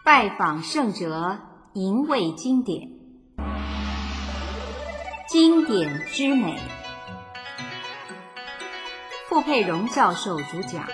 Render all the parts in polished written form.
拜访圣哲，吟味经典，经典之美。傅佩荣教授主讲。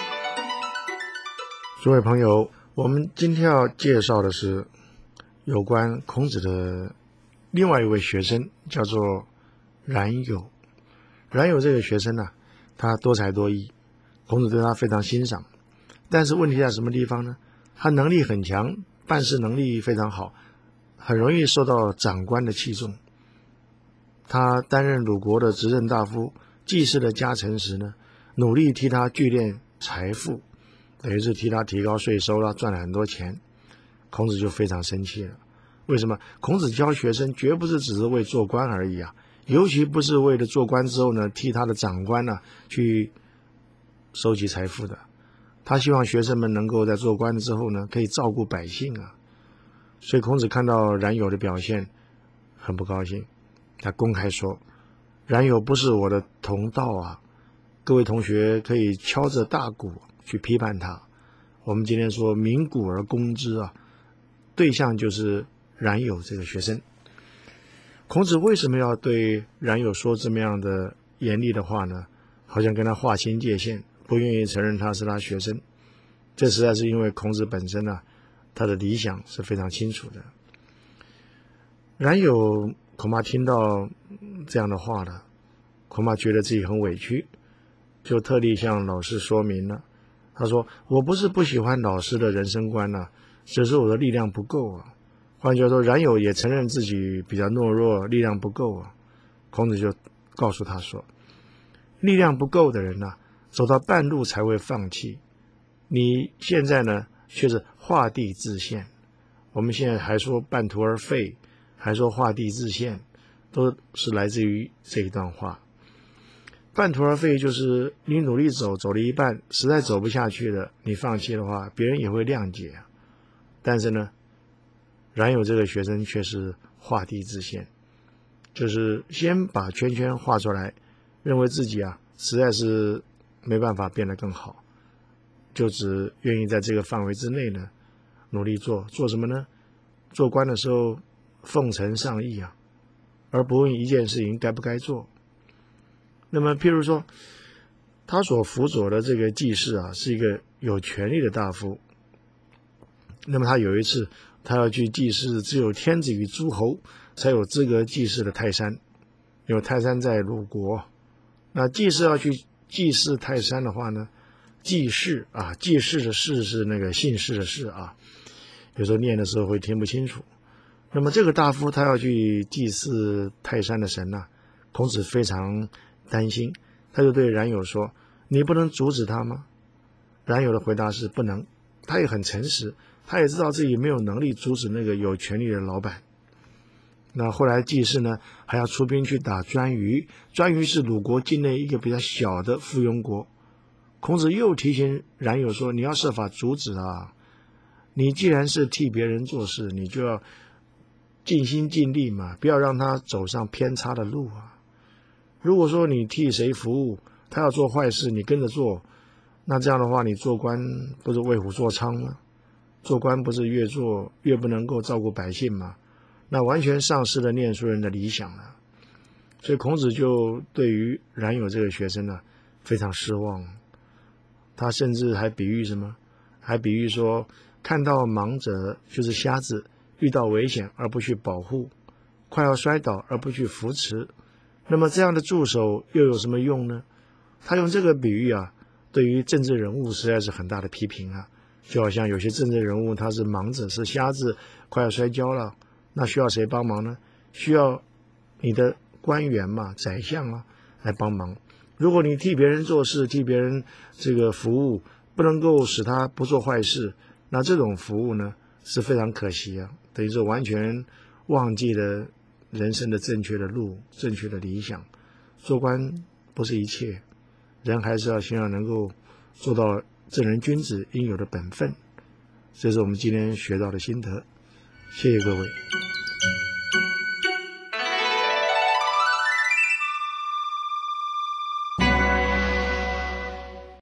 诸位朋友，我们今天要介绍的是有关孔子的另外一位学生，叫做冉有。冉有这个学生呢，他多才多艺，孔子对他非常欣赏。但是问题在什么地方呢？他能力很强，办事能力非常好，很容易受到长官的器重。他担任鲁国的执政大夫、季氏的家臣时呢，努力替他聚敛财富，等于是替他提高税收了，赚了很多钱。孔子就非常生气了。为什么？孔子教学生绝不是只是为做官而已啊，尤其不是为了做官之后呢，替他的长官呢去收集财富的。他希望学生们能够在做官之后呢，可以照顾百姓啊。所以孔子看到冉有的表现很不高兴，他公开说：冉有不是我的同道啊，各位同学可以敲着大鼓去批判他。我们今天说鸣鼓而攻之啊，对象就是冉有这个学生。孔子为什么要对冉有说这么样的严厉的话呢？好像跟他划清界限，不愿意承认他是他学生。这实在是因为孔子本身呢，他的理想是非常清楚的。冉有恐怕听到这样的话了，恐怕觉得自己很委屈，就特地向老师说明了。他说：我不是不喜欢老师的人生观啊，只是我的力量不够啊。换句话说，冉有也承认自己比较懦弱，力量不够啊。孔子就告诉他说：力量不够的人啊，走到半路才会放弃。你现在呢，却是画地自限。我们现在还说半途而废，还说画地自限，都是来自于这一段话。半途而废就是你努力走了一半，实在走不下去了，你放弃的话，别人也会谅解。但是呢，冉有这个学生却是画地自限，就是先把圈圈画出来，认为自己实在是没办法变得更好，就只愿意在这个范围之内呢努力做什么呢？做官的时候奉承上意而不问一件事情该不该做。那么譬如说，他所辅佐的这个季氏是一个有权力的大夫。那么他有一次，他要去祭祀只有天子与诸侯才有资格祭祀的泰山，因为泰山在鲁国。那祭祀要去祭祀泰山的话呢，祭祀祭祀的祀是那个姓氏的氏有时候念的时候会听不清楚。那么这个大夫他要去祭祀泰山的神孔子非常担心，他就对冉有说：你不能阻止他吗？冉有的回答是不能。他也很诚实，他也知道自己没有能力阻止那个有权力的老板。那后来季氏呢，还要出兵去打颛臾。颛臾是鲁国境内一个比较小的附庸国。孔子又提醒冉有说：你要设法阻止你既然是替别人做事，你就要尽心尽力嘛，不要让他走上偏差的路如果说你替谁服务，他要做坏事，你跟着做，那这样的话，你做官不是为虎作伥吗？做官不是越做越不能够照顾百姓吗？那完全丧失了念书人的理想了。所以孔子就对于冉有这个学生非常失望。他甚至还比喻什么？还比喻说，看到盲者就是瞎子，遇到危险而不去保护，快要摔倒而不去扶持，那么这样的助手又有什么用呢？他用这个比喻对于政治人物实在是很大的批评就好像有些政治人物他是盲者，是瞎子，快要摔跤了，那需要谁帮忙呢？需要你的官员宰相来帮忙。如果你替别人做事，替别人这个服务，不能够使他不做坏事，那这种服务呢是非常可惜等于是完全忘记了人生的正确的路，正确的理想。做官不是一切，人还是要先要能够做到正人君子应有的本分。这是我们今天学到的心得，谢谢各位。